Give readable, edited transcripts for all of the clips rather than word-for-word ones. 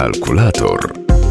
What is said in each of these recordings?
Kalkulator.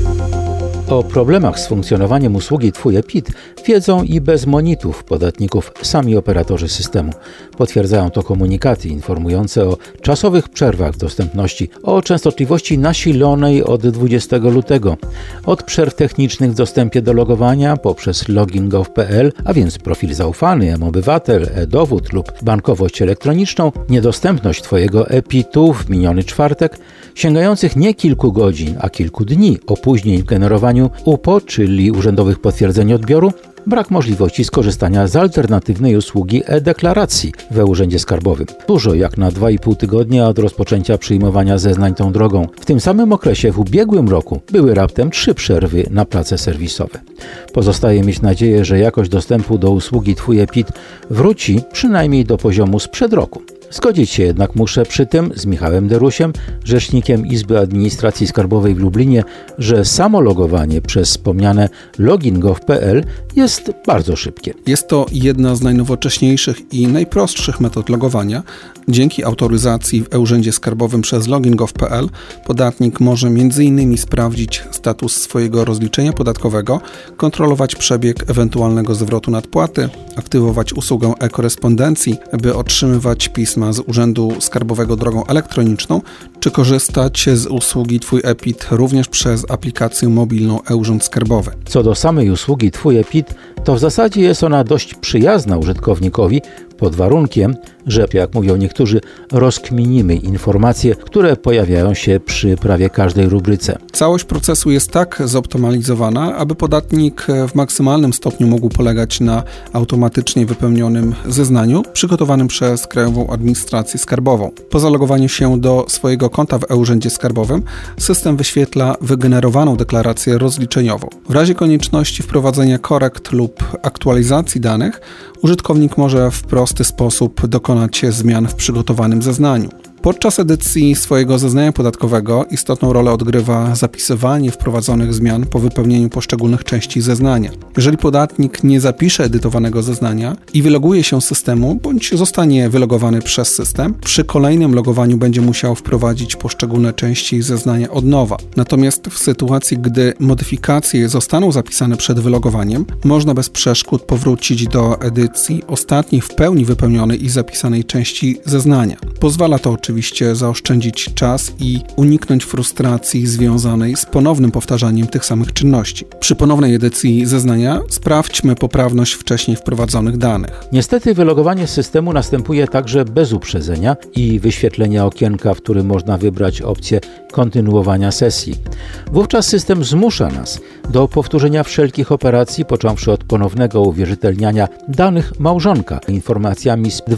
O problemach z funkcjonowaniem usługi Twój e-PIT wiedzą i bez monitów podatników sami operatorzy systemu. Potwierdzają to komunikaty informujące o czasowych przerwach w dostępności, o częstotliwości nasilonej od 20 lutego, od przerw technicznych w dostępie do logowania poprzez login.gov.pl, a więc profil zaufany, m-Obywatel, e-Dowód lub bankowość elektroniczną, niedostępność Twojego e-PIT-u w miniony czwartek, sięgających nie kilku godzin, a kilku dni opóźnień w generowaniu UPO, czyli urzędowych potwierdzeń odbioru, brak możliwości skorzystania z alternatywnej usługi e-deklaracji w e-Urzędzie Skarbowym. Dużo jak na 2,5 tygodnia od rozpoczęcia przyjmowania zeznań tą drogą. W tym samym okresie w ubiegłym roku były raptem 3 przerwy na prace serwisowe. Pozostaje mieć nadzieję, że jakość dostępu do usługi Twój e-PIT wróci przynajmniej do poziomu sprzed roku. Zgodzić się jednak muszę przy tym z Michałem Derusiem, rzecznikiem Izby Administracji Skarbowej w Lublinie, że samo logowanie przez wspomniane login.gov.pl jest bardzo szybkie. Jest to jedna z najnowocześniejszych i najprostszych metod logowania. Dzięki autoryzacji w e-Urzędzie Skarbowym przez login.gov.pl podatnik może m.in. sprawdzić status swojego rozliczenia podatkowego, kontrolować przebieg ewentualnego zwrotu nadpłaty, aktywować usługę e-korespondencji, by otrzymywać pisma z Urzędu Skarbowego drogą elektroniczną, czy korzystać z usługi Twój e-PIT również przez aplikację mobilną e-Urząd Skarbowy. Co do samej usługi Twój e-PIT, to w zasadzie jest ona dość przyjazna użytkownikowi, pod warunkiem, że, jak mówią niektórzy, rozkminimy informacje, które pojawiają się przy prawie każdej rubryce. Całość procesu jest tak zoptymalizowana, aby podatnik w maksymalnym stopniu mógł polegać na automatycznie wypełnionym zeznaniu przygotowanym przez Krajową Administrację Skarbową. Po zalogowaniu się do swojego konta w e-Urzędzie Skarbowym system wyświetla wygenerowaną deklarację rozliczeniową. W razie konieczności wprowadzenia korekt lub aktualizacji danych, użytkownik może w prosty sposób dokonać zmian w przygotowanym zeznaniu. Podczas edycji swojego zeznania podatkowego istotną rolę odgrywa zapisywanie wprowadzonych zmian po wypełnieniu poszczególnych części zeznania. Jeżeli podatnik nie zapisze edytowanego zeznania i wyloguje się z systemu, bądź zostanie wylogowany przez system, przy kolejnym logowaniu będzie musiał wprowadzić poszczególne części zeznania od nowa. Natomiast w sytuacji, gdy modyfikacje zostaną zapisane przed wylogowaniem, można bez przeszkód powrócić do edycji ostatniej w pełni wypełnionej i zapisanej części zeznania. Pozwala to oczywiście zaoszczędzić czas i uniknąć frustracji związanej z ponownym powtarzaniem tych samych czynności. Przy ponownej edycji zeznania sprawdźmy poprawność wcześniej wprowadzonych danych. Niestety wylogowanie z systemu następuje także bez uprzedzenia i wyświetlenia okienka, w którym można wybrać opcję kontynuowania sesji. Wówczas system zmusza nas do powtórzenia wszelkich operacji, począwszy od ponownego uwierzytelniania danych małżonka informacjami z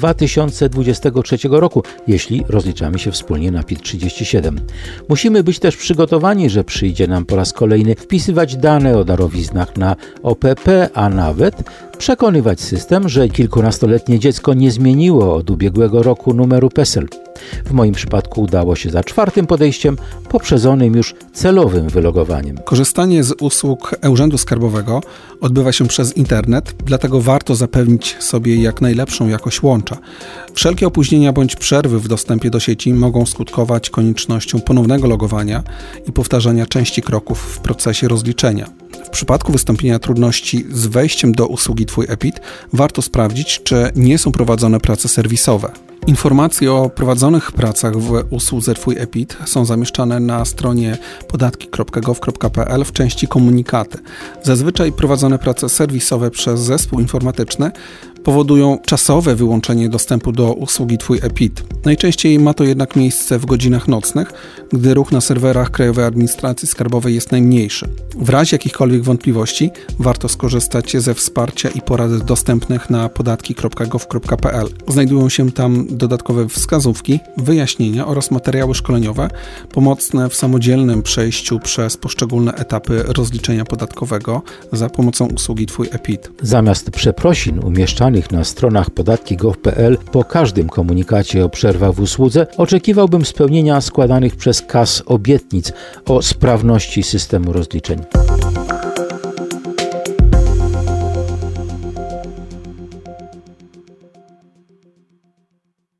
2023 roku, jeśli rozliczamy się wspólnie na PIT-37. Musimy być też przygotowani, że przyjdzie nam po raz kolejny wpisywać dane o darowiznach na OPP, a nawet przekonywać system, że kilkunastoletnie dziecko nie zmieniło od ubiegłego roku numeru PESEL. W moim przypadku udało się za 4. podejściem, poprzedzonym już celowym wylogowaniem. Korzystanie z usług e-Urzędu Skarbowego odbywa się przez internet, dlatego warto zapewnić sobie jak najlepszą jakość łącza. Wszelkie opóźnienia bądź przerwy w dostępie do sieci mogą skutkować koniecznością ponownego logowania i powtarzania części kroków w procesie rozliczenia. W przypadku wystąpienia trudności z wejściem do usługi Twój e-PIT warto sprawdzić, czy nie są prowadzone prace serwisowe. Informacje o prowadzonych pracach w usłudze Twój e-PIT są zamieszczane na stronie podatki.gov.pl w części komunikaty. Zazwyczaj prowadzone prace serwisowe przez zespół informatyczny powodują czasowe wyłączenie dostępu do usługi Twój e-PIT. Najczęściej ma to jednak miejsce w godzinach nocnych, gdy ruch na serwerach Krajowej Administracji Skarbowej jest najmniejszy. W razie jakichkolwiek wątpliwości warto skorzystać ze wsparcia i porad dostępnych na podatki.gov.pl. Znajdują się tam dodatkowe wskazówki, wyjaśnienia oraz materiały szkoleniowe pomocne w samodzielnym przejściu przez poszczególne etapy rozliczenia podatkowego za pomocą usługi Twój e-PIT. Zamiast przeprosin umieszczanych na stronach podatki.gov.pl po każdym komunikacie o przerwach w usłudze oczekiwałbym spełnienia składanych przez KAS obietnic o sprawności systemu rozliczeń.